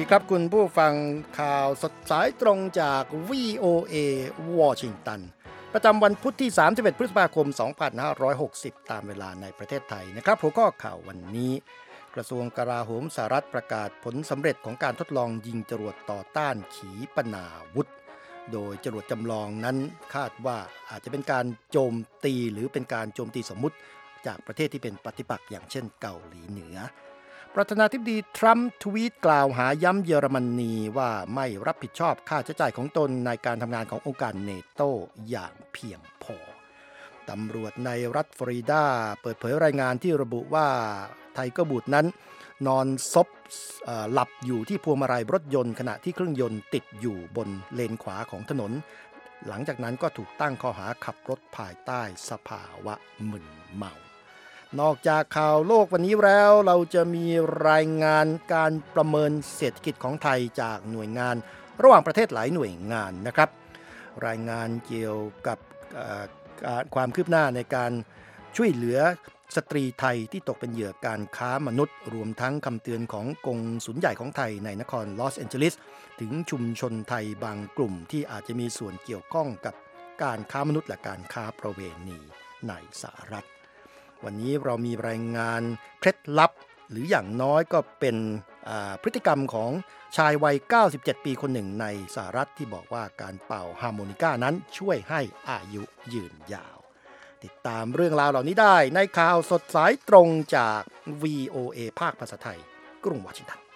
ครับคุณผู้ฟังข่าวสดสายตรงจาก VOA วอชิงตันประจำวันพุธที่31พฤษภาคม2560ตามเวลาในประเทศไทยนะครับหัวข้อข่าววันนี้กระทรวงกลาโหมสหรัฐประกาศผลสำเร็จของการทดลองยิงจรวดต่อต้านขีปนาวุธโดยจรวดจำลองนั้นคาดว่าอาจจะเป็นการโจมตีหรือเป็นการโจมตีสมมุติจากประเทศที่เป็นปฏิปักษ์อย่างเช่นเกาหลีเหนือประธานาธิบดีทรัมป์ทวีตกล่าวหาย้ำเยอรมนีว่าไม่รับผิดชอบค่าใช้จ่ายของตนในการทำงานขององค์การเนโตอย่างเพียงพอตำรวจในรัฐฟลอริดาเปิดเผยรายงานที่ระบุว่าไทเกอร์บูดนั้นนอนซบหลับอยู่ที่พวงมาลัยรถยนต์ขณะที่เครื่องยนต์ติดอยู่บนเลนขวาของถนนหลังจากนั้นก็ถูกตั้งข้อหาขับรถภายใต้สภาวะมึนเมานอกจากข่าวโลกวันนี้แล้วเราจะมีรายงานการประเมินเศรษฐกิจของไทยจากหน่วยงานระหว่างประเทศหลายหน่วยงานนะครับรายงานเกี่ยวกับความคืบหน้าในการช่วยเหลือสตรีไทยที่ตกเป็นเหยื่อการค้ามนุษย์รวมทั้งคำเตือนของกงสุลใหญ่ของไทยในนครลอสแอนเจลิสถึงชุมชนไทยบางกลุ่มที่อาจจะมีส่วนเกี่ยวข้องกับการค้ามนุษย์และการค้าประเวณีในสหรัฐวันนี้เรามีรายงานเคล็ดลับหรืออย่างน้อยก็เป็นพฤติกรรมของชายวัย97ปีคนหนึ่งในสหรัฐที่บอกว่าการเป่าฮาร์โมนิก้านั้นช่วยให้อายุยืนยาวติดตามเรื่องราวเหล่านี้ได้ในข่าวสดสายตรงจาก VOA ภาคภาษาไทยกรุงวอชิงตัน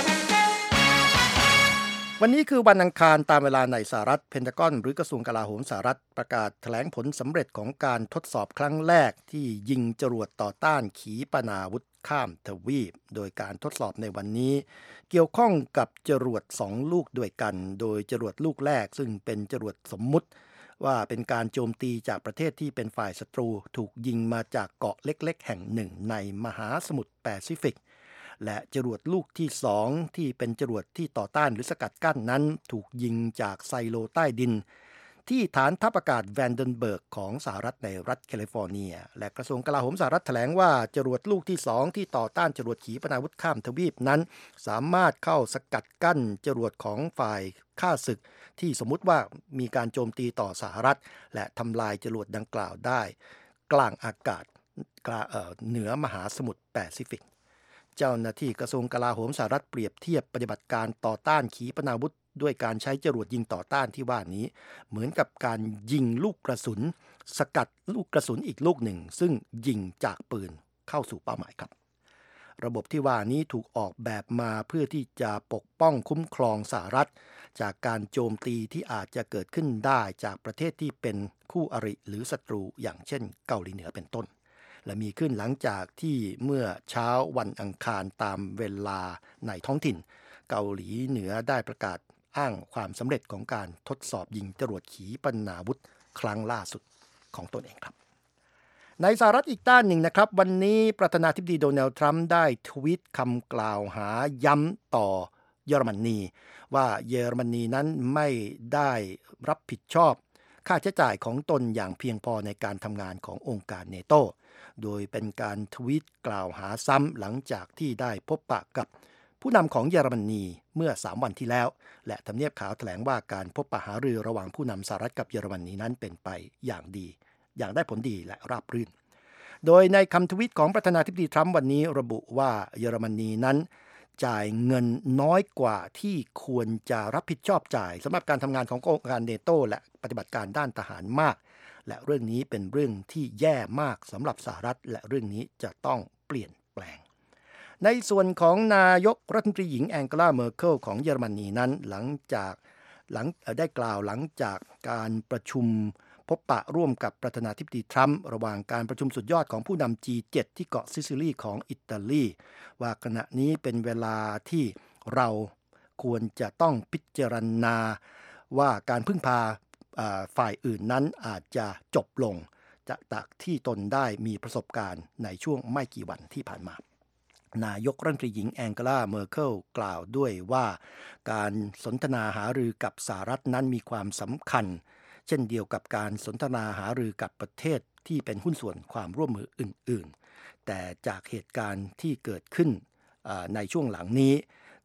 วันนี้คือวันอังคารตามเวลาในสหรัฐเพนทากอนหรือกระทรวงกลาโหมสหรัฐประกาศแถลงผลสำเร็จของการทดสอบครั้งแรกที่ยิงจรวดต่อต้านขีปนาวุธข้ามทวีปโดยการทดสอบในวันนี้เกี่ยวข้องกับจรวด2ลูกด้วยกันโดยจรวดลูกแรกซึ่งเป็นจรวดสมมุติว่าเป็นการโจมตีจากประเทศที่เป็นฝ่ายศัตรูถูกยิงมาจากเกาะเล็กๆแห่งหนึ่งในมหาสมุทรแปซิฟิกและจรวดลูกที่2ที่เป็นจรวดที่ต่อต้านหรือสกัดกั้นนั้นถูกยิงจากไซโลใต้ดินที่ฐานทัพอากาศแวนเดนเบิร์กของสหรัฐในรัฐแคลิฟอร์เนียและกระทรวงกลาโหมสหรัฐแถลงว่าจรวดลูกที่2ที่ต่อต้านจรวดขีปนาวุธข้ามทวีปนั้นสามารถเข้าสกัดกั้นจรวดของฝ่ายข้าศึกที่สมมุติว่ามีการโจมตีต่อสหรัฐและทำลายจรวดดังกล่าวได้กลางอากาศเหนือมหาสมุทรแปซิฟิกเจ้าหน้าที่กระทรวงกลาโหมสหรัฐเปรียบเทียบปฏิบัติการต่อต้านขีปนาวุธด้วยการใช้จรวดยิงต่อต้านที่ว่านี้เหมือนกับการยิงลูกกระสุนสกัดลูกกระสุนอีกลูกหนึ่งซึ่งยิงจากปืนเข้าสู่เป้าหมายครับระบบที่ว่านี้ถูกออกแบบมาเพื่อที่จะปกป้องคุ้มครองสหรัฐจากการโจมตีที่อาจจะเกิดขึ้นได้จากประเทศที่เป็นคู่อริหรือศัตรูอย่างเช่นเกาหลีเหนือเป็นต้นและมีขึ้นหลังจากที่เมื่อเช้าวันอังคารตามเวลาในท้องถิ่นเกาหลีเหนือได้ประกาศอ้างความสำเร็จของการทดสอบยิงจรวดขีปนาวุธครั้งล่าสุดของตนเองครับในสหรัฐอีกด้านหนึ่งนะครับวันนี้ประธานาธิบดีโดนัลด์ทรัมป์ได้ทวีตคำกล่าวหาย้ำต่อเยอรมนีว่าเยอรมนีนั้นไม่ได้รับผิดชอบค่าใช้จ่ายของตนอย่างเพียงพอในการทำงานขององค์การเนโตโดยเป็นการทวีตกล่าวหาซ้ำหลังจากที่ได้พบปะกับผู้นำของเยอรมนีเมื่อ3วันที่แล้วและทำเนียบขาวแถลงว่าการพบปะหารือระหว่างผู้นำสหรัฐกับเยอรมนีนั้นเป็นไปอย่างดีอย่างได้ผลดีและราบรื่นโดยในคำทวีตของประธานาธิบดีทรัมป์วันนี้ระบุว่าเยอรมนีนั้นจ่ายเงินน้อยกว่าที่ควรจะรับผิดชอบจ่ายสำหรับการทำงานขององค์การเนโตและปฏิบัติการด้านทหารมากและเรื่องนี้เป็นเรื่องที่แย่มากสำหรับสหรัฐและเรื่องนี้จะต้องเปลี่ยนแปลงในส่วนของนายกรัฐมนตรีหญิงแองเกลาเมอร์เคิลของเยอรมนีนั้นหลังได้กล่าวหลังจากการประชุมพบปะร่วมกับประธานาธิบดีทรัมป์ระหว่างการประชุมสุดยอดของผู้นำ G7 ที่เกาะซิซิลีของอิตาลีว่าขณะนี้เป็นเวลาที่เราควรจะต้องพิจารณาว่าการพึ่งพาฝ่ายอื่นนั้นอาจจะจบลงจากที่ตนได้มีประสบการณ์ในช่วงไม่กี่วันที่ผ่านมานายกรัฐมนตรีหญิงแองเกลาเมอร์เคิลกล่าวด้วยว่าการสนทนาหารือกับสหรัฐนั้นมีความสำคัญเช่นเดียวกับการสนทนาหารือกับประเทศที่เป็นหุ้นส่วนความร่วมมืออื่นๆแต่จากเหตุการณ์ที่เกิดขึ้นในช่วงหลังนี้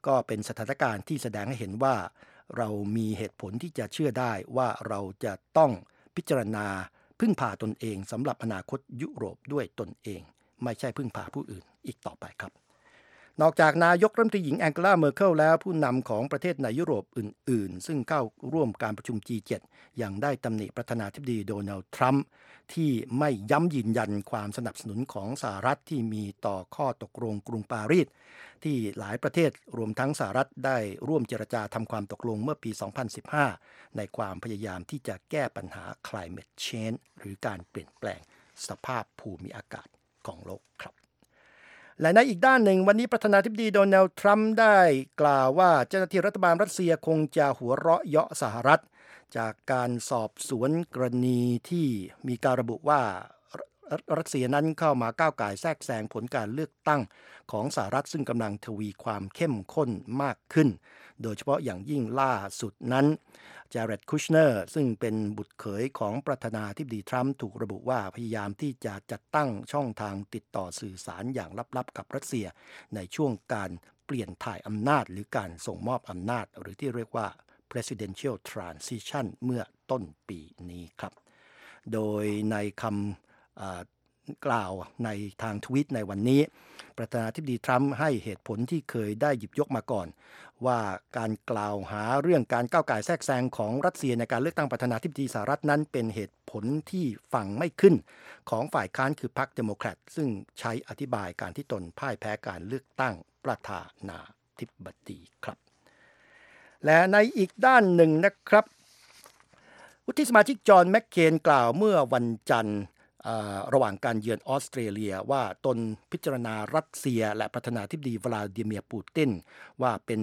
ก็เป็นสถานการณ์ที่แสดงให้เห็นว่าเรามีเหตุผลที่จะเชื่อได้ว่าเราจะต้องพิจารณาพึ่งพาตนเองสำหรับอนาคตยุโรปด้วยตนเองไม่ใช่พึ่งพาผู้อื่นอีกต่อไปครับนอกจากนายกรัฐมนตรีหญิงแองเกลาเมอร์เคิลแล้วผู้นำของประเทศในยุโรปอื่นๆซึ่งเข้าร่วมการประชุม G7 ยังได้ตำหนิประธานาธิบดีโดนัลด์ทรัมป์ที่ไม่ย้ำยืนยันความสนับสนุนของสหรัฐที่มีต่อข้อตกลงกรุงปารีสที่หลายประเทศรวมทั้งสหรัฐได้ร่วมเจรจาทำความตกลงเมื่อปี 2015 ในความพยายามที่จะแก้ปัญหา climate change หรือการเปลี่ยนแปลงสภาพภูมิอากาศของโลกครับและในอีกด้านหนึ่งวันนี้ประธานาธิบดีโดนัลด์ทรัมป์ได้กล่าวว่าเจ้าหน้าที่รัฐบาลรัสเซียคงจะหัวเราะเยาะสหรัฐจากการสอบสวนกรณีที่มีการระบุว่ารัสเซียนั้นเข้ามาก้าวก่ายแทรกแซงผลการเลือกตั้งของสหรัฐซึ่งกำลังทวีความเข้มข้นมากขึ้นโดยเฉพาะอย่างยิ่งล่าสุดนั้นจาเร็ด คุชเนอร์ซึ่งเป็นบุตรเขยของประธานาธิบดีทรัมป์ถูกระบุว่าพยายามที่จะจัดตั้งช่องทางติดต่อสื่อสารอย่างลับๆกับรัสเซียในช่วงการเปลี่ยนถ่ายอำนาจหรือการส่งมอบอำนาจหรือที่เรียกว่า presidential transition เมื่อต้นปีนี้ครับโดยในคำกล่าวในทางทวิตในวันนี้ประธานาธิบดีทรัมป์ให้เหตุผลที่เคยได้หยิบยกมาก่อนว่าการกล่าวหาเรื่องการก้าวก่ายแทรกแซงของรัสเซียในการเลือกตั้งประธานาธิบดีสหรัฐนั้นเป็นเหตุผลที่ฟังไม่ขึ้นของฝ่ายค้านคือพรรคเดโมแครตซึ่งใช้อธิบายการที่ตนพ่ายแพ้การเลือกตั้งประธานาธิบดีครับและในอีกด้านหนึ่งนะครับวุฒิสมาชิกจอห์นแมคเคนกล่าวเมื่อวันจันทร์ระหว่างการเยือนออสเตรเลียว่าตนพิจารณารัสเซียและประธานาธิบดีวลาดิเมียร์ปูตินว่าเป็น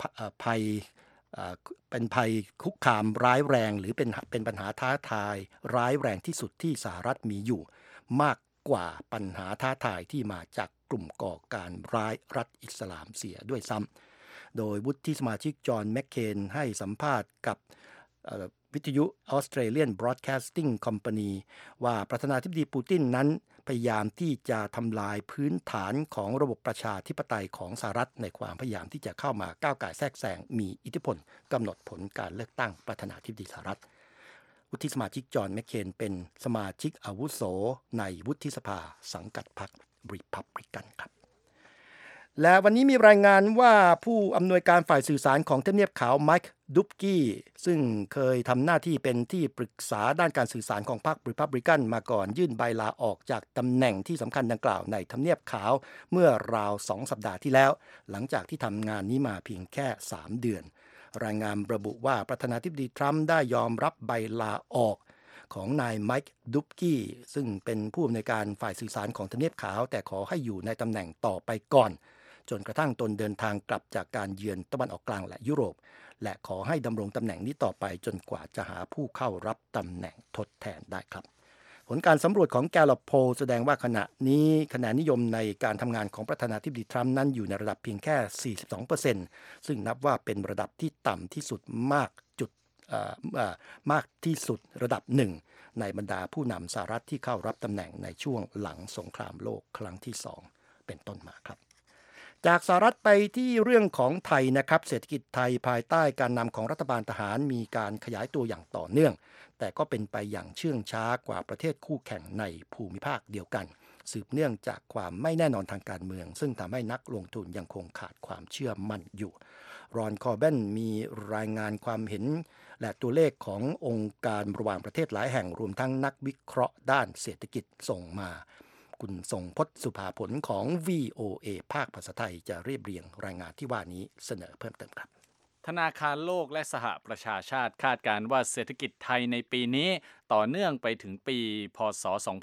ภัยคุกคามร้ายแรงหรือเป็นปัญหาท้าทายร้ายแรงที่สุดที่สหรัฐมีอยู่มากกว่าปัญหาท้าทายที่มาจากกลุ่มก่อการร้ายรัฐอิสลามเสียด้วยซ้ำโดยวุฒิสมาชิกจอห์นแมคเคนให้สัมภาษณ์กับวิทยุ Australian Broadcasting Company ว่าประธานาธิบดีปูตินนั้นพยายามที่จะทำลายพื้นฐานของระบบประชาธิปไตยของสหรัฐในความพยายามที่จะเข้ามาก้าวก่ายแทรกแซงมีอิทธิพลกำหนดผลการเลือกตั้งประธานาธิบดีสหรัฐวุฒิสมาชิกจอห์นแมคเคนเป็นสมาชิกอาวุโสในวุฒิสภาสังกัดพรรครีพับลิกันครับและวันนี้มีรายงานว่าผู้อำนวยการฝ่ายสื่อสารของทำเนียบขาวไมค์ดุบกี้ซึ่งเคยทำหน้าที่เป็นที่ปรึกษาด้านการสื่อสารของพรรครีพับลิกันมาก่อนยื่นใบลาออกจากตำแหน่งที่สำคัญดังกล่าวในทำเนียบขาวเมื่อราว2 สัปดาห์ที่แล้วหลังจากที่ทำงานนี้มาเพียงแค่3 เดือนรายงานระบุว่าประธานาธิบดีทรัมป์ได้ยอมรับใบลาออกของนายไมค์ดุบกี้ซึ่งเป็นผู้อำนวยการฝ่ายสื่อสารของทำเนียบขาวแต่ขอให้อยู่ในตำแหน่งต่อไปก่อนจนกระทั่งตนเดินทางกลับจากการเยือนตะวันออกกลางและยุโรปและขอให้ดำรงตำแหน่งนี้ต่อไปจนกว่าจะหาผู้เข้ารับตำแหน่งทดแทนได้ครับผลการสำรวจของ Gallup Poll แสดงว่าขณะนี้คะแนนนิยมในการทำงานของประธานาธิบดีทรัมป์นั้นอยู่ในระดับเพียงแค่ 42% ซึ่งนับว่าเป็นระดับที่ต่ำที่สุดมากที่สุดระดับหนึ่งในบรรดาผู้นำสหรัฐที่เข้ารับตำแหน่งในช่วงหลังสงครามโลกครั้งที่2เป็นต้นมาครับจากสหรัฐไปที่เรื่องของไทยนะครับเศรษฐกิจไทยภายใต้การนำของรัฐบาลทหารมีการขยายตัวอย่างต่อเนื่องแต่ก็เป็นไปอย่างเชื่องช้ากว่าประเทศคู่แข่งในภูมิภาคเดียวกันสืบเนื่องจากความไม่แน่นอนทางการเมืองซึ่งทำให้นักลงทุนยังคงขาดความเชื่อมั่นอยู่รอนคอร์เบนมีรายงานความเห็นและตัวเลขขององค์การระหว่างประเทศหลายแห่งรวมทั้งนักวิเคราะห์ด้านเศรษฐกิจส่งมาคุณทรงพจน์สุภาผลของ VOA ภาคภาษาไทยจะเรียบเรียงรายงานที่ว่านี้เสนอเพิ่มเติมครับธนาคารโลกและสหประชาชาติคาดการณ์ว่าเศรษฐกิจไทยในปีนี้ต่อเนื่องไปถึงปีพ.ศ.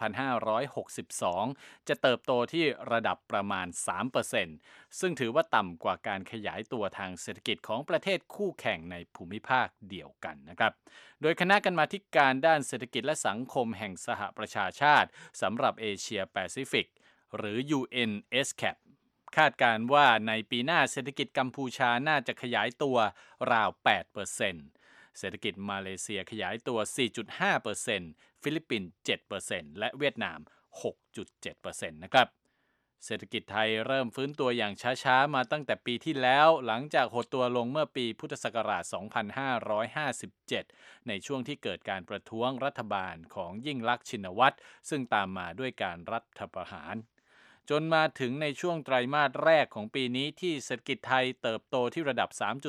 2562จะเติบโตที่ระดับประมาณ 3% ซึ่งถือว่าต่ำกว่าการขยายตัวทางเศรษฐกิจของประเทศคู่แข่งในภูมิภาคเดียวกันนะครับโดยคณะกรรมาธิการด้านเศรษฐกิจและสังคมแห่งสหประชาชาติสำหรับเอเชียแปซิฟิกหรือ UNESCAPคาดการณ์ว่าในปีหน้าเศรษฐกิจกัมพูชาน่าจะขยายตัวราว 8% เศรษฐกิจมาเลเซียขยายตัว 4.5% ฟิลิปปินส์ 7% และเวียดนาม 6.7% นะครับเศรษฐกิจไทยเริ่มฟื้นตัวอย่างช้าๆมาตั้งแต่ปีที่แล้วหลังจากหดตัวลงเมื่อปีพุทธศักราช 2557 ในช่วงที่เกิดการประท้วงรัฐบาลของยิ่งลักษณ์ชินวัตรซึ่งตามมาด้วยการรัฐประหารจนมาถึงในช่วงไตรมาสแรกของปีนี้ที่เศรษฐกิจไทยเติบโตที่ระดับ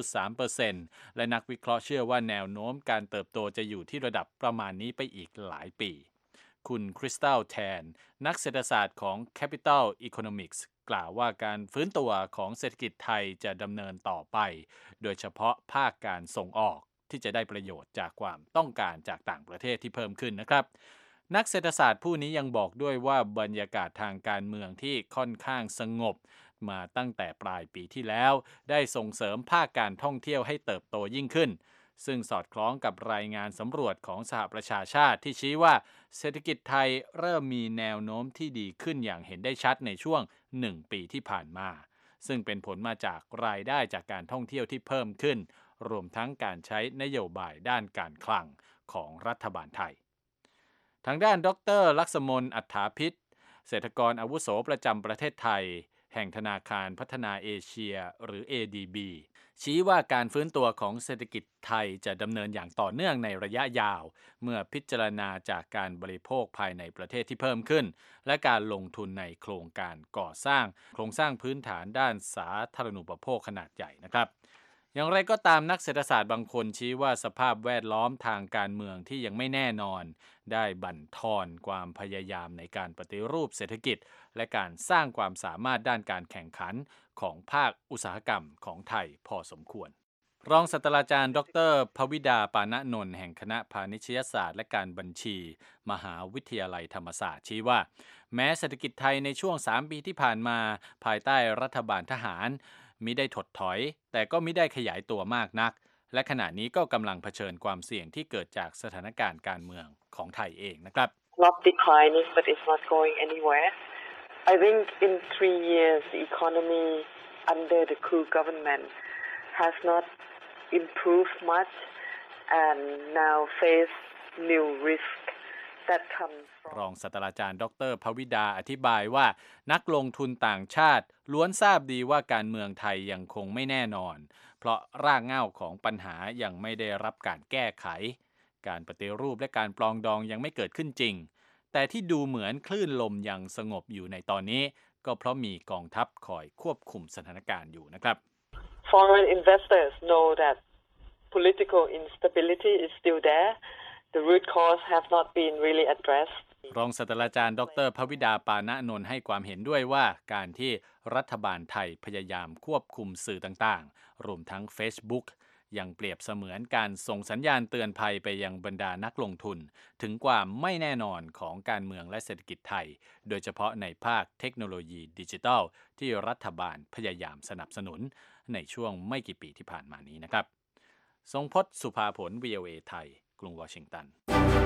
3.3% และนักวิเคราะห์เชื่อว่าแนวโน้มการเติบโตจะอยู่ที่ระดับประมาณนี้ไปอีกหลายปีคุณคริสตัลแทนนักเศรษฐศาสตร์ของ Capital Economics กล่าวว่าการฟื้นตัวของเศรษฐกิจไทยจะดำเนินต่อไปโดยเฉพาะภาคการส่งออกที่จะได้ประโยชน์จากความต้องการจากต่างประเทศที่เพิ่มขึ้นนะครับนักเศรษฐศาสตร์ผู้นี้ยังบอกด้วยว่าบรรยากาศทางการเมืองที่ค่อนข้างสงบมาตั้งแต่ปลายปีที่แล้วได้ส่งเสริมภาคการท่องเที่ยวให้เติบโตยิ่งขึ้นซึ่งสอดคล้องกับรายงานสำรวจของสหประชาชาติที่ชี้ว่าเศรษฐกิจไทยเริ่มมีแนวโน้มที่ดีขึ้นอย่างเห็นได้ชัดในช่วง1 ปีที่ผ่านมาซึ่งเป็นผลมาจากรายได้จากการท่องเที่ยวที่เพิ่มขึ้นรวมทั้งการใช้นโยบายด้านการคลังของรัฐบาลไทยทางด้านดร.ลักษมลอัฏฐาพิษเศรษฐกรอาวุโสประจำประเทศไทยแห่งธนาคารพัฒนาเอเชียหรือ ADB ชี้ว่าการฟื้นตัวของเศรษฐกิจไทยจะดำเนินอย่างต่อเนื่องในระยะยาวเมื่อพิจารณาจากการบริโภคภายในประเทศที่เพิ่มขึ้นและการลงทุนในโครงการก่อสร้างโครงสร้างพื้นฐานด้านสาธารณูปโภคขนาดใหญ่นะครับอย่างไรก็ตามนักเศรษฐศาสตร์บางคนชี้ว่าสภาพแวดล้อมทางการเมืองที่ยังไม่แน่นอนได้บั่นทอนความพยายามในการปฏิรูปเศรษฐกิจและการสร้างความสามารถด้านการแข่งขันของภาคอุตสาหกรรมของไทยพอสมควรรองศาสตราจารย์ดร.ภวิดาปานนนท์แห่งคณะพาณิชยศาสตร์และการบัญชีมหาวิทยาลัยธรรมศาสตร์ชี้ว่าแม้เศรษฐกิจไทยในช่วง3 ปีที่ผ่านมาภายใต้รัฐบาลทหารมิได้ถดถอยแต่ก็มิได้ขยายตัวมากนักและขณะนี้ก็กำลังเผชิญความเสี่ยงที่เกิดจากสถานการณ์การเมืองของไทยเองนะครับ Not declining, but it's not going anywhere. I think in 3 years, the economy under the coup government has not improved much and now face new risk that comes from รองศาสตราจารย์ดร.ภวิดาอธิบายว่านักลงทุนต่างชาติล้วนทราบดีว่าการเมืองไทยยังคงไม่แน่นอนเพราะรากเหง้าของปัญหายังไม่ได้รับการแก้ไขการปฏิรูปและการปลองดองยังไม่เกิดขึ้นจริงแต่ที่ดูเหมือนคลื่นลมยังสงบอยู่ในตอนนี้ก็เพราะมีกองทัพคอยควบคุมสถานการณ์อยู่นะครับ Foreign investors know that political instability is still there. The root cause have not been really addressed. รองศาสตราจารย์ดร.ภวิดาปานนนท์ให้ความเห็นด้วยว่าการที่รัฐบาลไทยพยายามควบคุมสื่อต่างๆรวมทั้ง Facebook ยังเปรียบเสมือนการส่งสัญญาณเตือนภัยไปยังบรรดานักลงทุนถึงความไม่แน่นอนของการเมืองและเศรษฐกิจไทยโดยเฉพาะในภาคเทคโนโลยีดิจิทัลที่รัฐบาลพยายามสนับสนุนในช่วงไม่กี่ปีที่ผ่านมานี้นะครับทรงพจน์สุภาผล VOA ไทยกรุงวอชิงตัน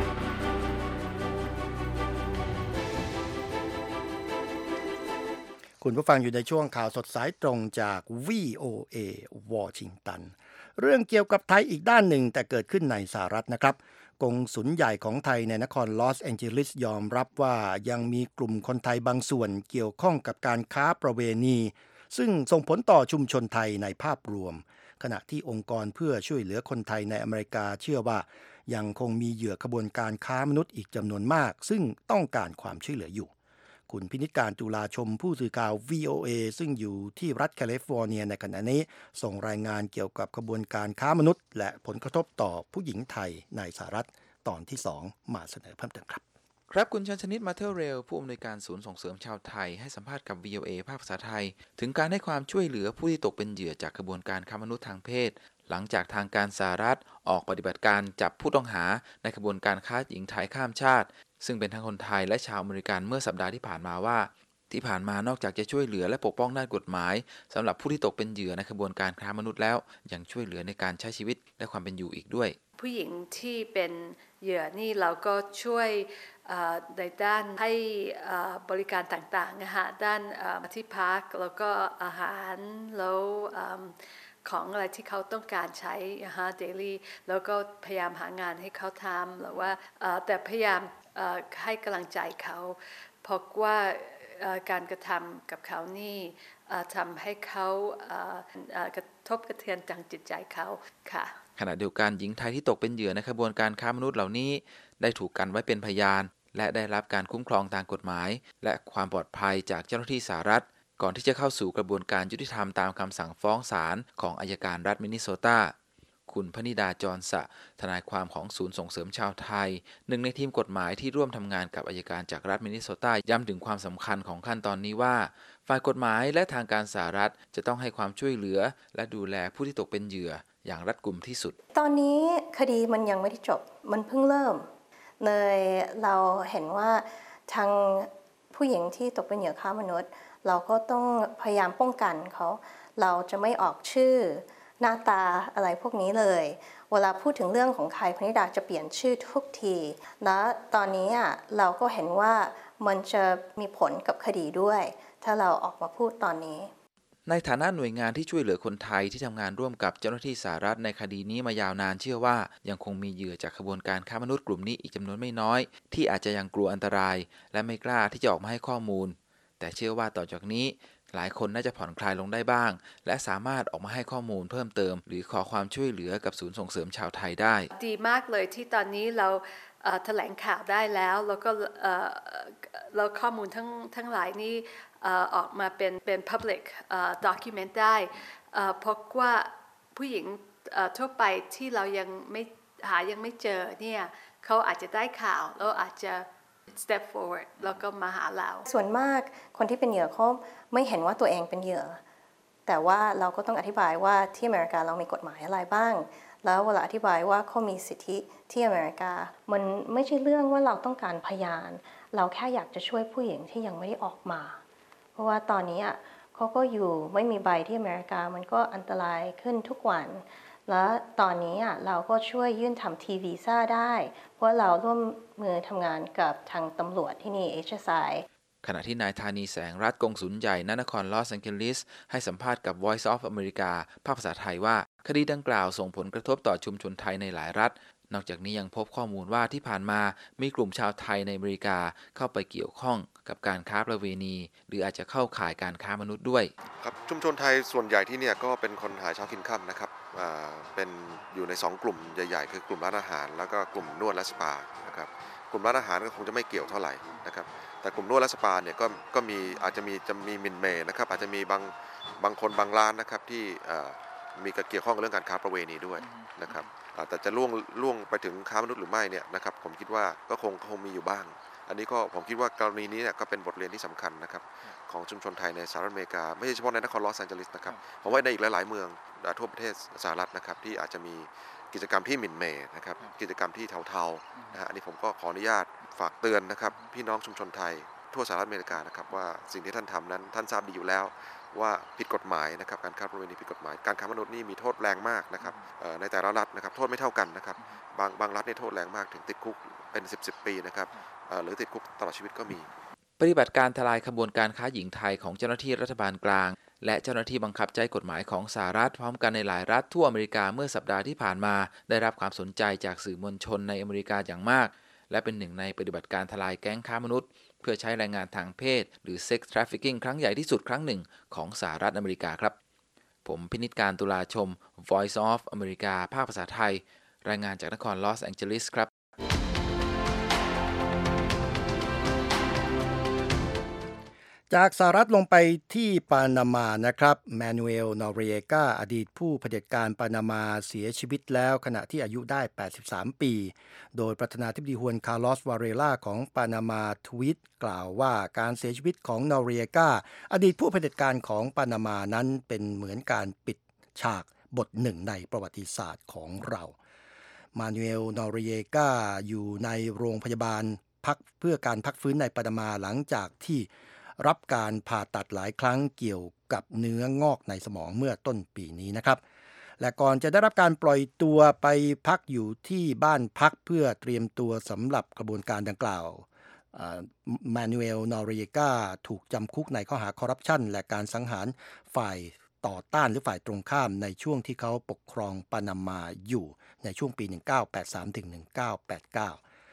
คุณผู้ฟังอยู่ในช่วงข่าวสดสายตรงจาก VOA วอชิงตันเรื่องเกี่ยวกับไทยอีกด้านหนึ่งแต่เกิดขึ้นในสหรัฐนะครับกงสุลใหญ่ของไทยในนครลอสแองเจลิสยอมรับว่ายังมีกลุ่มคนไทยบางส่วนเกี่ยวข้องกับการค้าประเวณีซึ่งส่งผลต่อชุมชนไทยในภาพรวมขณะที่องค์กรเพื่อช่วยเหลือคนไทยในอเมริกาเชื่อว่ายังคงมีเหยื่อขบวนการค้ามนุษย์อีกจำนวนมากซึ่งต้องการความช่วยเหลืออยู่คุณพินิจการจุฬาชมผู้สื่อข่าว VOA ซึ่งอยู่ที่รัฐแคลิฟอร์เนียในขณะนี้ส่งรายงานเกี่ยวกับขบวนการค้ามนุษย์และผลกระทบต่อผู้หญิงไทยในสหรัฐตอนที่ 2 มาเสนอเพิ่มเติมครับครับคุณชันชนิดมาเทลเรลผู้อำนวยการศูนย์ส่งเสริมชาวไทยให้สัมภาษณ์กับ VOA ภาคภาษาไทยถึงการให้ความช่วยเหลือผู้ที่ตกเป็นเหยื่อจากขบวนการค้ามนุษย์ทางเพศหลังจากทางการสหรัฐออกปฏิบัติการจับผู้ต้องหาในขบวนการค้าหญิงไทยข้ามชาติซึ่งเป็นทั้งคนไทยและชาวอเมริกันเมื่อสัปดาห์ที่ผ่านมาว่าที่ผ่านมานอกจากจะช่วยเหลือและปกป้องด้านกฎหมายสำหรับผู้ที่ตกเป็นเหยื่อในขบวนการค้ามนุษย์แล้วยังช่วยเหลือในการใช้ชีวิตและความเป็นอยู่อีกด้วยผู้หญิงที่เป็นเหยื่อนี่เราก็ช่วยในด้านให้บริการต่างๆนะคะด้านที่พักแล้วก็อาหารแล้วของอะไรที่เขาต้องการใช้นะคะเดลี่แล้วก็พยายามหางานให้เขาทำหรือว่าแต่พยายามให้กำลังใจเขาเพราะว่าการกระทำกับเขานี่ทำให้เขากระทบกระเทือนทางจิตใจเขาค่ะขณะเดียวกันหญิงไทยที่ตกเป็นเหยื่อในขบวนการค้ามนุษย์เหล่านี้ได้ถูกกันไว้เป็นพยานและได้รับการคุ้มครองตามกฎหมายและความปลอดภัยจากเจ้าหน้าที่สหรัฐก่อนที่จะเข้าสู่กระบวนการยุติธรรมตามคำสั่งฟ้องศาลของอัยการรัฐมินนิโซตาคุณพนิดาจรสะทนายความของศูนย์ส่งเสริมชาวไทยหนึ่งในทีมกฎหมายที่ร่วมทำงานกับอัยการจากรัฐมินนิโซตาย้ำถึงความสำคัญของขั้นตอนนี้ว่าฝ่ายกฎหมายและทางการสหรัฐจะต้องให้ความช่วยเหลือและดูแลผู้ที่ตกเป็นเหยื่ออย่างรัดกุมที่สุดตอนนี้คดีมันยังไม่ได้จบมันเพิ่งเริ่มเลยเราเห็นว่าทางผู้หญิงที่ตกเป็นเหยื่อค้ามนุษย์เราก็ต้องพยายามป้องกันเขาเราจะไม่ออกชื่อหน้าตาอะไรพวกนี้เลยเวลาพูดถึงเรื่องของใครพนิดาจะเปลี่ยนชื่อทุกทีและตอนนี้เราก็เห็นว่ามันจะมีผลกับคดีด้วยถ้าเราออกมาพูดตอนนี้ในฐานะหน่วยงานที่ช่วยเหลือคนไทยที่ทำงานร่วมกับเจ้าหน้าที่สหรัฐในคดีนี้มายาวนานเชื่อว่ายังคงมีเหยื่อจากขบวนการค้ามนุษย์กลุ่มนี้อีกจำนวนไม่น้อยที่อาจจะยังกลัวอันตรายและไม่กล้าที่จะออกมาให้ข้อมูลแต่เชื่อว่าต่อจากนี้หลายคนน่าจะผ่อนคลายลงได้บ้างและสามารถออกมาให้ข้อมูลเพิ่มเติมหรือขอความช่วยเหลือกับศูนย์ส่งเสริมชาวไทยได้ดีมากเลยที่ตอนนี้เราแถลงข่าวได้แล้วก็เราข้อมูลทั้งหลายนี้ออกมาเป็น public document ได้เพราะว่าผู้หญิงทั่วไปที่เรายังไม่เจอเนี่ยเขาอาจจะได้ข่าวแล้วอาจจะ step forward แล้วก็มาหาเราส่วนมากคนที่เป็นเหยื่อเขาไม่เห็นว่าตัวเองเป็นเหยื่อแต่ว่าเราก็ต้องอธิบายว่าที่อเมริกาเรามีกฎหมายอะไรบ้างแล้วเวลาอธิบายว่าเขามีสิทธิที่อเมริกามันไม่ใช่เรื่องว่าเราต้องการพยานเราแค่อยากจะช่วยผู้หญิงที่ยังไม่ได้ออกมาเพราะว่าตอนนี้เขาก็อยู่ไม่มีใบที่อเมริกามันก็อันตรายขึ้นทุกวันแล้วตอนนี้เราก็ช่วยยื่นทำทีวีซ่าได้เพราะเราร่วมมือทำงานกับทางตำรวจที่นี่ HSI ขณะที่นายธานีแสงรัฐกงสุลใหญ่ณนครลอสแองเจลิสให้สัมภาษณ์กับ Voice of America ภาคภาษาไทยว่าคดีดังกล่าวส่งผลกระทบต่อชุมชนไทยในหลายรัฐนอกจากนี้ยังพบข้อมูลว่าที่ผ่านมามีกลุ่มชาวไทยในอเมริกาเข้าไปเกี่ยวข้องกับการค้าประเวณีหรืออาจจะเข้าข่ายการค้ามนุษย์ด้วยครับชุมชนไทยส่วนใหญ่ที่เนี่ยก็เป็นคนหาเช้ากินค่ำนะครับเป็นอยู่ใน2กลุ่มใหญ่ๆคือกลุ่มร้านอาหารแล้วก็กลุ่มนวดและสปานะครับกลุ่มร้านอาหารก็คงจะไม่เกี่ยวเท่าไหร่นะครับแต่กลุ่มนวดและสปาเนี่ยก็มีอาจจะมีมินเมย์นะครับอาจจะมีบางคนบางร้านนะครับที่มีเกี่ยวข้องกับเรื่องการค้าประเวณีด้วยนะครับแต่จะล่วงไปถึงค้ามนุษย์หรือไม่เนี่ยนะครับผมคิดว่าก็คงมีอยู่บ้างอันนี้ก็ผมคิดว่ากรณีนี้เนี่ยก็เป็นบทเรียนที่สำคัญนะครับของชุมชนไทยในสหรัฐอเมริกาไม่ใช่เฉพาะในนครลอสแองเจลิสนะครับผมว่าในอีกหลายๆเมืองทั่วประเทศสหรัฐนะครับที่อาจจะมีกิจกรรมที่หมิ่นเหม่นะครับกิจกรรมที่เทาๆนะฮะอันนี้ผมก็ขออนุญาตฝากเตือนนะครับพี่น้องชุมชนไทยทั่วสหรัฐอเมริกานะครับว่าสิ่งที่ท่านทำนั้นท่านทราบดีอยู่แล้วว่าผิดกฎหมายนะครับการค้าประเวณีผิดกฎหมายการค้ามนุษย์นี่มีโทษแรงมากนะครับในแต่ละรัฐนะครับโทษไม่เท่ากันนะครับบางรัฐเนี่ยโทษแรงมากถึงติดคุกเป็น10ปีนะครับหรือติดคุกตลอดชีวิตก็มีปฏิบัติการทลายขบวนการค้าหญิงไทยของเจ้าหน้าที่รัฐบาลกลางและเจ้าหน้าที่บังคับใช้กฎหมายของสหรัฐพร้อมกันในหลายรัฐทั่วอเมริกาเมื่อสัปดาห์ที่ผ่านมาได้รับความสนใจจากสื่อมวลชนในอเมริกาอย่างมากและเป็นหนึ่งในปฏิบัติการทลายแก๊งค้ามนุษย์เพื่อใช้แรงงานทางเพศหรือ Sex Trafficking ครั้งใหญ่ที่สุดครั้งหนึ่งของสหรัฐอเมริกาครับผมพินิจการตุลาชม Voice of America ภาคภาษาไทยรายงานจากนครลอสแองเจลิสครับจากสหรัฐลงไปที่ปานามานะครับแมนูเอล นอเรียกาอดีตผู้เผด็จการปานามาเสียชีวิตแล้วขณะที่อายุได้83ปีโดยประธานาธิบดีฮวนคาร์ลอส วาเรลาของปานามาทวีตกล่าวว่าการเสียชีวิตของนอเรียกาอดีตผู้เผด็จการของปานามานั้นเป็นเหมือนการปิดฉากบทหนึ่งในประวัติศาสตร์ของเรามานูเอล นอเรียกาอยู่ในโรงพยาบาลเพื่อการพักฟื้นในปานามาหลังจากที่รับการผ่าตัดหลายครั้งเกี่ยวกับเนื้องอกในสมองเมื่อต้นปีนี้นะครับและก่อนจะได้รับการปล่อยตัวไปพักอยู่ที่บ้านพักเพื่อเตรียมตัวสำหรับกระบวนการดังกล่าวมานูเอล นอเรียกาถูกจำคุกในข้อหาคอร์รัปชันและการสังหารฝ่ายต่อต้านหรือฝ่ายตรงข้ามในช่วงที่เขาปกครองปานามาอยู่ในช่วงปี 1983 ถึง 1989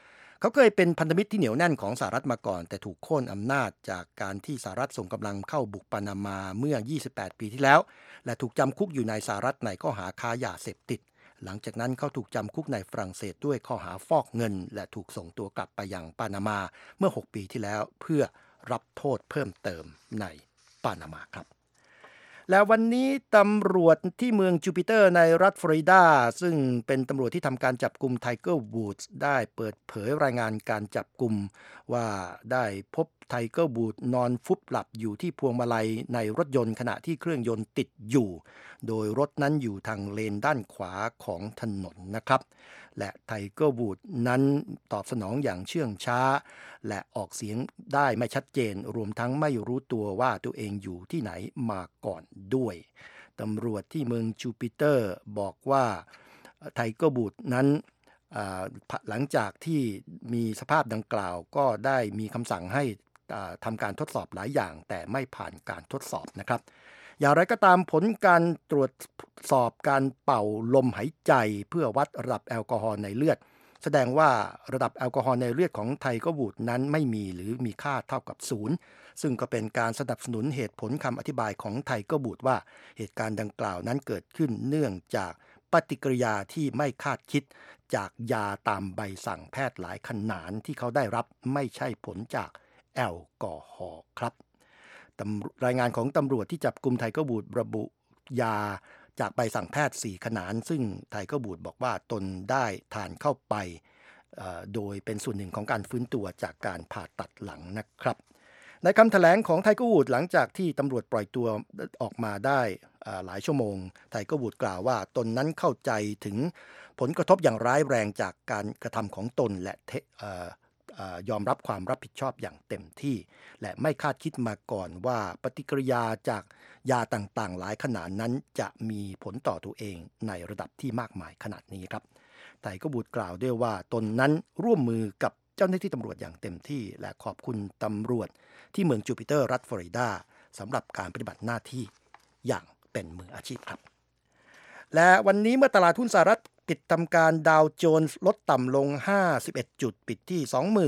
เขาเคยเป็นพันธมิตรที่เหนียวแน่นของสหรัฐมาก่อนแต่ถูกโค่นอำนาจจากการที่สหรัฐส่งกำลังเข้าบุกปานามาเมื่อ28ปีที่แล้วและถูกจำคุกอยู่ในสหรัฐในข้อหาค้ายาเสพติดหลังจากนั้นเขาถูกจำคุกในฝรั่งเศสด้วยข้อหาฟอกเงินและถูกส่งตัวกลับไปยังปานามาเมื่อ6ปีที่แล้วเพื่อรับโทษเพิ่มเติมในปานามาครับและวันนี้ตำรวจที่เมืองจูปิเตอร์ในรัฐฟลอริดาซึ่งเป็นตำรวจที่ทำการจับกุมไทเกอร์วูดส์ได้เปิดเผยรายงานการจับกุมว่าได้พบไทเกอร์วูดส์นอนฟุบหลับอยู่ที่พวงมาลัยในรถยนต์ขณะที่เครื่องยนต์ติดอยู่โดยรถนั้นอยู่ทางเลนด้านขวาของถนนนะครับและไทเกอร์วูดส์นั้นตอบสนองอย่างเชื่องช้าและออกเสียงได้ไม่ชัดเจนรวมทั้งไม่รู้ตัวว่าตัวเองอยู่ที่ไหนมาก่อนด้วยตำรวจที่เมืองจูปิเตอร์บอกว่าไทเกอร์วูดส์นั้นหลังจากที่มีสภาพดังกล่าวก็ได้มีคำสั่งให้ทำการทดสอบหลายอย่างแต่ไม่ผ่านการทดสอบนะครับอย่างไรก็ตามผลการตรวจสอบการเป่าลมหายใจเพื่อวัดระดับแอลกอฮอล์ในเลือดแสดงว่าระดับแอลกอฮอล์ในเลือดของไทเกอร์วูดส์นั้นไม่มีหรือมีค่าเท่ากับ0ซึ่งก็เป็นการสนับสนุนเหตุผลคำอธิบายของไทเกอร์วูดส์ว่าเหตุการณ์ดังกล่าวนั้นเกิดขึ้นเนื่องจากปฏิกิริยาที่ไม่คาดคิดจากยาตามใบสั่งแพทย์หลายขนาดที่เขาได้รับไม่ใช่ผลจากแอลกอฮอล์ครับรายงานของตำรวจที่จับกุมไทเกอร์วูดส์ระบุยาจากใบสั่งแพทย์4ขนาดซึ่งไทเกอร์วูดส์บอกว่าตนได้ทานเข้าไปโดยเป็นส่วนหนึ่งของการฟื้นตัวจากการผ่าตัดหลังนะครับในคำแถลงของไทเกอร์วูดส์หลังจากที่ตำรวจปล่อยตัวออกมาได้หลายชั่วโมงไทเกอร์วูดส์กล่าวว่าตนนั้นเข้าใจถึงผลกระทบอย่างร้ายแรงจากการกระทำของตนและยอมรับความรับผิดชอบอย่างเต็มที่และไม่คาดคิดมาก่อนว่าปฏิกิริยาจากยาต่างๆหลายขนาดนั้นจะมีผลต่อตัวเองในระดับที่มากมายขนาดนี้ครับไทเกอร์วูดส์กล่าวด้วยว่าตนนั้นร่วมมือกับเจ้าหน้าที่ตำรวจอย่างเต็มที่และขอบคุณตำรวจที่เมืองจูปิเตอร์รัฐฟลอริดาสำหรับการปฏิบัติหน้าที่อย่างเป็นมืออาชีพครับและวันนี้เมื่อตลาดหุ้นสหรัฐปิดทำการดาวโจนส์ลดต่ำลง51จุดปิดที่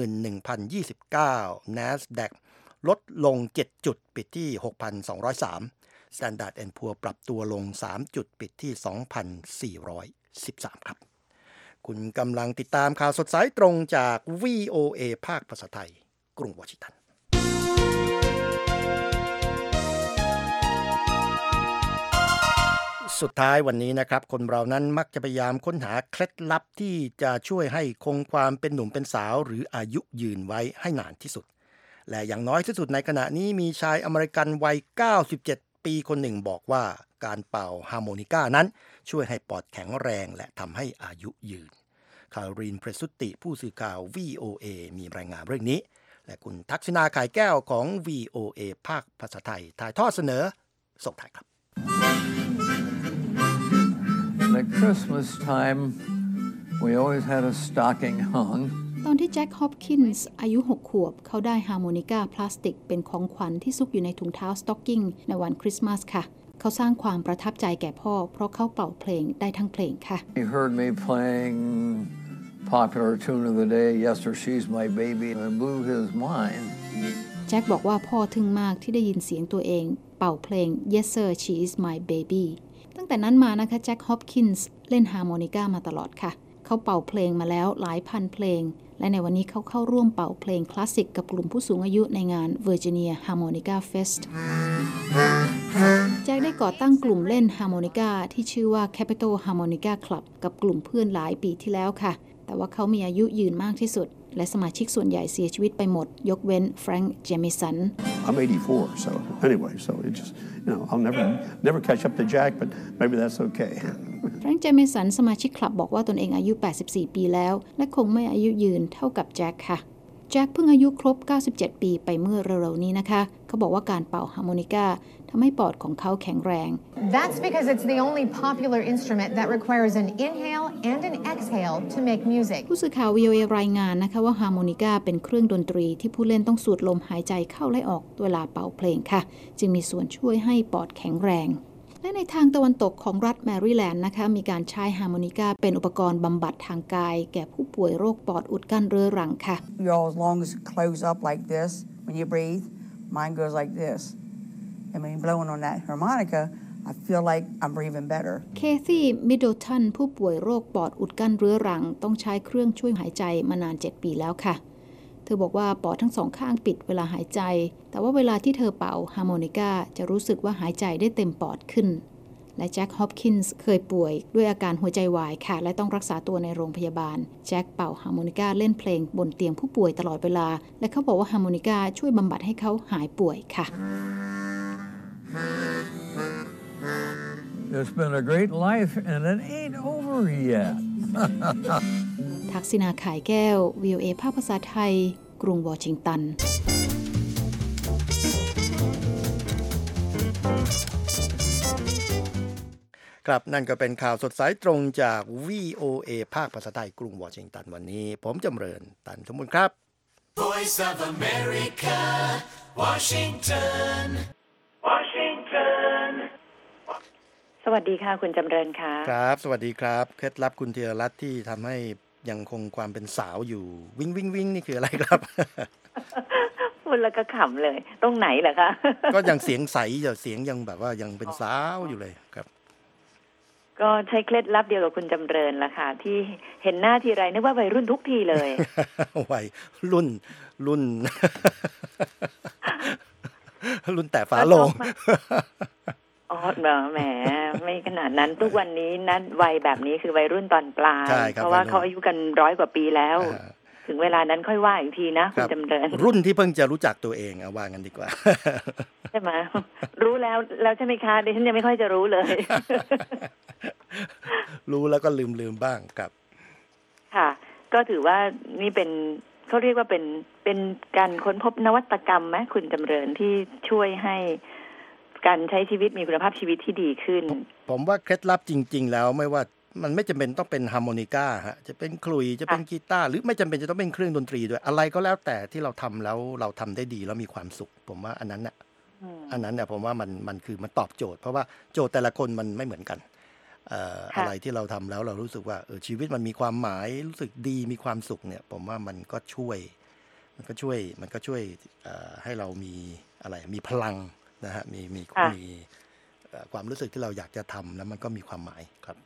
21,029 NASDAQ ลดลง7จุดปิดที่ 6,203 Standard & Poor's ปรับตัวลง3จุดปิดที่ 2,413 ครับคุณกำลังติดตามข่าวสดสายตรงจาก VOA ภาคภาษาไทยกรุงวอชิงตันสุดท้ายวันนี้นะครับคนเรานั้นมักจะพยายามค้นหาเคล็ดลับที่จะช่วยให้คงความเป็นหนุ่มเป็นสาวหรืออายุยืนไว้ให้นานที่สุดและอย่างน้อยที่สุดในขณะนี้มีชายอเมริกันวัย97ปีคนหนึ่งบอกว่าการเป่าฮาร์โมนิก้านั้นช่วยให้ปอดแข็งแรงและทำให้อายุยืนคารินเพรสุติผู้สื่อข่าว VOA มีรายงานเรื่องนี้และคุณทักษิณาขายแก้วของ VOA ภาคภาษาไทยถ่ายทอดเสนอส่งท้ายครับ At Christmas time, we always had a stocking hung. ตอนที่แจ็คฮอปคินส์อายุ 6 ขวบเขาได้ฮาร์โมนิกาพลาสติกเป็นของขวัญที่ซุกอยู่ในถุงเท้าสต็อกกิ้งในวันคริสต์มาสค่ะเขาสร้างความประทับใจแก่พ่อเพราะเขาเป่าเพลงได้ทั้งเพลงค่ะ He heard me playing popular tune of the day, Yes Sir, She's My Baby, and it blew his mind. แจ็คบอกว่าพ่อทึ่งมากที่ได้ยินเสียงตัวเองเป่าเพลง Yes Sir, She's My Babyตั้งแต่นั้นมานะคะแจ็คฮอปคินส์เล่นฮาร์โมนิกามาตลอดค่ะเขาเป่าเพลงมาแล้วหลายพันเพลงและในวันนี้เขาเข้าร่วมเป่าเพลงคลาสสิกกับกลุ่มผู้สูงอายุในงาน Virginia Harmonica Fest แจ็คได้ก่อตั้งกลุ่มเล่นฮาร์โมนิกาที่ชื่อว่า Capital Harmonica Club กับกลุ่มเพื่อนหลายปีที่แล้วค่ะแต่ว่าเขามีอายุยืนมากที่สุดและสมาชิกส่วนใหญ่เสียชีวิตไปหมดยกเว้นแฟรงค์เจมิสัน I'm 84 so anyway so it just I'll never catch up to Jack but maybe that's okay แฟรงค์เจมิสันสมาชิกคลับบอกว่าตนเองอายุ84ปีแล้วและคงไม่อายุยืนเท่ากับแจ็คค่ะแจ็คเพิ่งอายุครบ97ปีไปเมื่อเร็วๆนี้นะคะเขาบอกว่าการเป่าฮาร์โมนิกาทำให้ปอดของเขาแข็งแรง That's because it's the only popular instrument that requires an inhale and an exhale to make music ผู้สื่อข่าว VOA รายงานนะคะว่าฮาร์โมนิกาเป็นเครื่องดนตรีที่ผู้เล่นต้องสูดลมหายใจเข้าและออกเวลาเป่าเพลงค่ะจึงมีส่วนช่วยให้ปอดแข็งแรงและในทางตะวันตกของรัฐแมริแลนด์นะคะมีการใช้ฮาร์โมนิกาเป็นอุปกรณ์บำบัดทางกายแก่ผู้ป่วยโรคปอดอุดกั้นเรื้อรังค่ะ Your lungs close up like this when you breathe. Mine goes like this. And when you're blowing on that harmonica, I feel like I'm breathing better. เคซี่มิดเดิลตันผู้ป่วยโรคปอดอุดกั้นเรื้อรังต้องใช้เครื่องช่วยหายใจมานาน7 ปีแล้วค่ะเธอบอกว่าปอดทั้งสองข้างปิดเวลาหายใจแต่ว่าเวลาที่เธอเป่าฮาร์โมนิกาจะรู้สึกว่าหายใจได้เต็มปอดขึ้นและแจ็คฮอปกินส์เคยป่วยด้วยอาการหัวใจวายค่ะและต้องรักษาตัวในโรงพยาบาลแจ็คเป่าฮาร์โมนิกาเล่นเพลงบนเตียงผู้ป่วยตลอดเวลาและเขาบอกว่าฮาร์โมนิกาช่วยบำบัดให้เขาหายป่วยค่ะ It's been a great life and it ain't over yet. ทักษิณา ข่ายแก้ว VOA ภาคภาษาไทยกรุงวอชิงตันครับนั่นก็เป็นข่าวสดสายตรงจาก VOA ภาคภาษาไทยกรุงวอชิงตันวันนี้ผมจำเริญตันสมบูรณ์ครับ Voice of America Washington Washington สวัสดีค่ะคุณจำเริญค่ะครับสวัสดีครับเคล็ดลับคุณธีรรัตน์ที่ทำให้ยังคงความเป็นสาวอยู่วิ่งวิ่งวิ่งนี่คืออะไรครับพูดแล้วก็ขำเลยตรงไหนเหรอคะก็ยังเสียงใสอยู่เสียงยังแบบว่ายังเป็นสาวอยู่เลยครับก็ใช้เคล็ดลับเดียวกับคุณจำเริญละค่ะที่เห็นหน้าทีไรนึกว่าวัยรุ่นทุกทีเลยวัยรุ่นรุ่นแต่ฝาโลงอ๋อแหมไม่ขนาดนั้นทุกวันนี้นั้นวัยแบบนี้คือวัยรุ่นตอนปลายเพราะว่าเขาอายุกัน100 กว่าปีแล้วถึงเวลานั้นค่อยว่าอีกทีนะคุณจำเริญรุ่นที่เพิ่งจะรู้จักตัวเองเอาว่ากันดีกว่าใช่ไหมรู้แล้วใช่ไหมคะดิฉันยังไม่ค่อยจะรู้เลยรู้แล้วก็ลืมบ้างครับค่ะก็ถือว่านี่เป็นเขาเรียกว่าเป็นการค้นพบนวัตกรรมไหมคุณจำเริญที่ช่วยให้การใช้ชีวิตมีคุณภาพชีวิตที่ดีขึ้นผมว่าเคล็ดลับจริงๆแล้วไม่ว่ามันไม่จำเป็นต้องเป็นฮาร์โมนิกาฮะจะเป็นขลุ่ยจะเป็นกีตาร์หรือไม่จำเป็นจะต้องเป็นเครื่องดนตรีด้วยอะไรก็แล้วแต่ที่เราทำแล้วเราทำได้ดีแล้วมีความสุขผมว่าอันนั้นน่ะผมว่ามันคือมันตอบโจทย์เพราะว่าโจทย์แต่ละคนมันไม่เหมือนกันอะไรที่เราทำแล้วเรารู้สึกว่าชีวิตมันมีความหมายรู้สึกดีมีความสุขเนี่ยผมว่ามันก็ช่วยให้เรามีอะไรมีพลังนะฮะมีความรู้สึกที่เราอยากจะทำแล้วมันก็มีความหมายครับ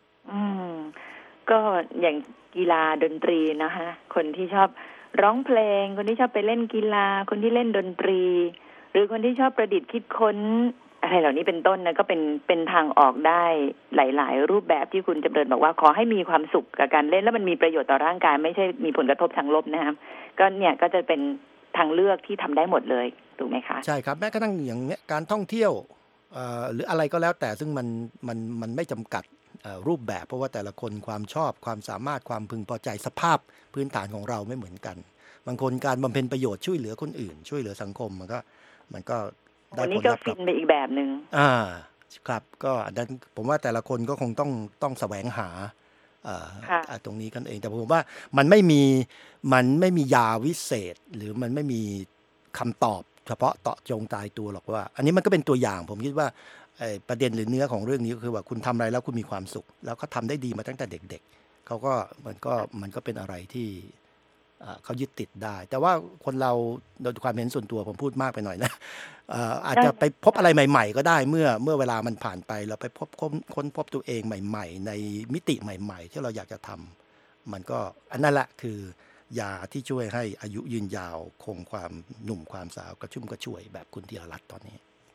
ก็อย่างกีฬาดนตรีนะคะคนที่ชอบร้องเพลงคนที่ชอบไปเล่นกีฬาคนที่เล่นดนตรีหรือคนที่ชอบประดิษฐ์คิดค้นอะไรเหล่านี้เป็นต้นนะก็เป็นทางออกได้หลายๆรูปแบบที่คุณจำเริญบอกว่าขอให้มีความสุขกับการเล่นแล้วมันมีประโยชน์ต่อร่างกายไม่ใช่มีผลกระทบทางลบนะครับก็เนี่ยก็จะเป็นทางเลือกที่ทำได้หมดเลยถูกไหมคะใช่ครับแม้กระทั่งอย่างเนี้ยการท่องเที่ยวหรืออะไรก็แล้วแต่ซึ่งมันไม่จำกัดรูปแบบเพราะว่าแต่ละคนความชอบความสามารถความพึงพอใจสภาพพื้นฐานของเราไม่เหมือนกันบางคนการบำเพ็ญประโยชน์ช่วยเหลือคนอื่นช่วยเหลือสังคมมันก็ได้ผลลัพธ์ฟินไปอีกแบบนึงครับก็อันนั้นผมว่าแต่ละคนก็คงต้องแสวงหาตรงนี้กันเองแต่ผมว่ามันไม่มียาวิเศษหรือมันไม่มีคำตอบเฉพาะเจาะจงตายตัวหรอกว่าอันนี้มันก็เป็นตัวอย่างผมคิดว่าประเด็นหรือเนื้อของเรื่องนี้ก็คือว่าคุณทำอะไรแล้วคุณมีความสุขแล้วเขาทำได้ดีมาตั้งแต่เด็กๆเขาก็มันก็เป็นอะไรที่เขายึดติดได้แต่ว่าคนเราโดยความเห็นส่วนตัวผมพูดมากไปหน่อยนะอาจจะไปพบอะไรใหม่ๆก็ได้เมื่อเวลามันผ่านไปเราไปค้นพบตัวเองใหม่ๆในมิติใหม่ๆที่เราอยากจะทำมันก็อันนั้นแหละคือยาที่ช่วยให้อายุยืนยาวคงความหนุ่มความสาวกระชุ่มกระชวยแบบคุณธีรรัตน์ตอนนี้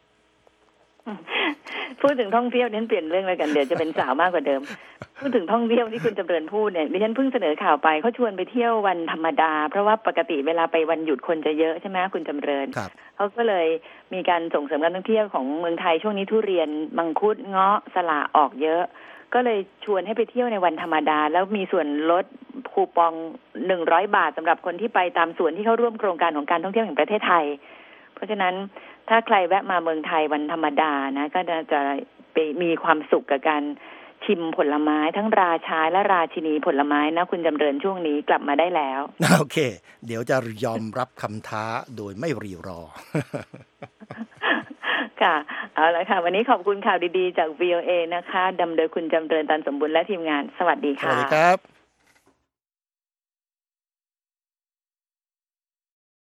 พูดถึงท่องเที่ยวนั้นเปลี่ยนเรื่องแล้วกันเดี๋ยวจะเป็นสาวมากกว่าเดิมพูดถึงท่องเที่ยวที่คุณจำเริญพูดเนี่ยดิฉันเพิ่งเสนอข่าวไปเขาชวนไปเที่ยววันธรรมดาเพราะว่าปกติเวลาไปวันหยุดคนจะเยอะใช่ไหมคุณจำเริญเขาก็เลยมีการส่งเสริมการท่องเที่ยวของเมืองไทยช่วงนี้ทุเรียนมังคุดเงาะสละออกเยอะก็เลยชวนให้ไปเที่ยวในวันธรรมดาแล้วมีส่วนลดคูปอง100 บาทสำหรับคนที่ไปตามส่วนที่เข้าร่วมโครงการของการท่องเที่ยวแห่งประเทศไทยเพราะฉะนั้นถ้าใครแวะมาเมืองไทยวันธรรมดานะก็จะไปมีความสุขกับการชิมผลไม้ทั้งราชาและราชินีผลไม้นะคุณจำเริญช่วงนี้กลับมาได้แล้วโอเคเดี๋ยวจะยอมรับคำท้าโดยไม่รีรอค่ะเอาละค่ะวันนี้ขอบคุณข่าวดีๆจาก VOA นะคะดำโดยคุณจำเริญตันสมบูรณ์และทีมงานสวัสดีค่ะสวัสดีครับ